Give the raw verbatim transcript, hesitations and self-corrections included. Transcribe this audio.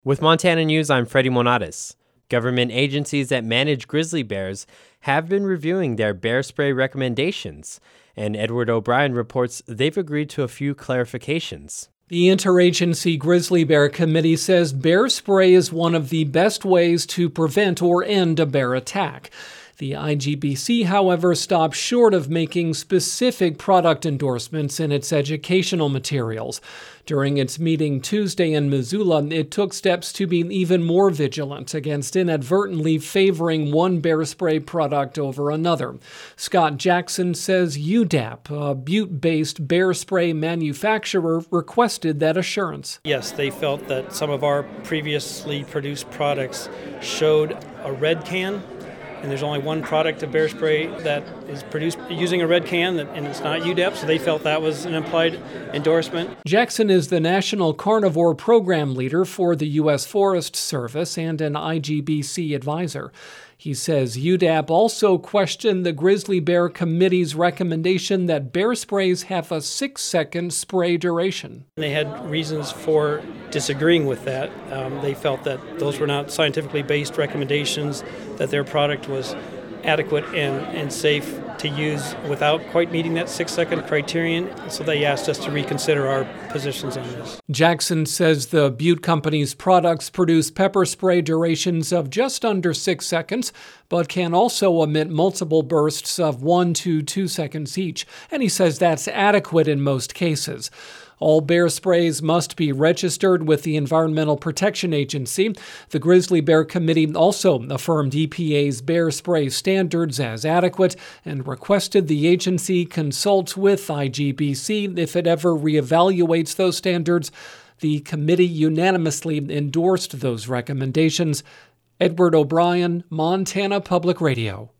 With Montana News, I'm Freddie Monatis. Government agencies that manage grizzly bears have been reviewing their bear spray recommendations, and Edward O'Brien reports they've agreed to a few clarifications. The Interagency Grizzly Bear Committee says bear spray is one of the best ways to prevent or end a bear attack. The I G B C, however, stopped short of making specific product endorsements in its educational materials. During its meeting Tuesday in Missoula, it took steps to be even more vigilant against inadvertently favoring one bear spray product over another. Scott Jackson says U D A P, a Butte-based bear spray manufacturer, requested that assurance. Yes, they felt that some of our previously produced products showed a red can, and there's only one product of bear spray that is produced using a red can, and it's not U D A P, so they felt that was an implied endorsement. Jackson is the National Carnivore Program Leader for the U S Forest Service and an I G B C advisor. He says U D A P also questioned the Grizzly Bear Committee's recommendation that bear sprays have a six-second spray duration. They had reasons for disagreeing with that. Um, they felt that those were not scientifically based recommendations, that their product was adequate and, and safe to use without quite meeting that six-second criterion, so they asked us to reconsider our positions on this. Jackson says the Butte Company's products produce pepper spray durations of just under six seconds, but can also emit multiple bursts of one to two seconds each, and he says that's adequate in most cases. All bear sprays must be registered with the Environmental Protection Agency. The Grizzly Bear Committee also affirmed E P A's bear spray standards as adequate and requested the agency consult with I G B C if it ever reevaluates those standards. The committee unanimously endorsed those recommendations. Edward O'Brien, Montana Public Radio.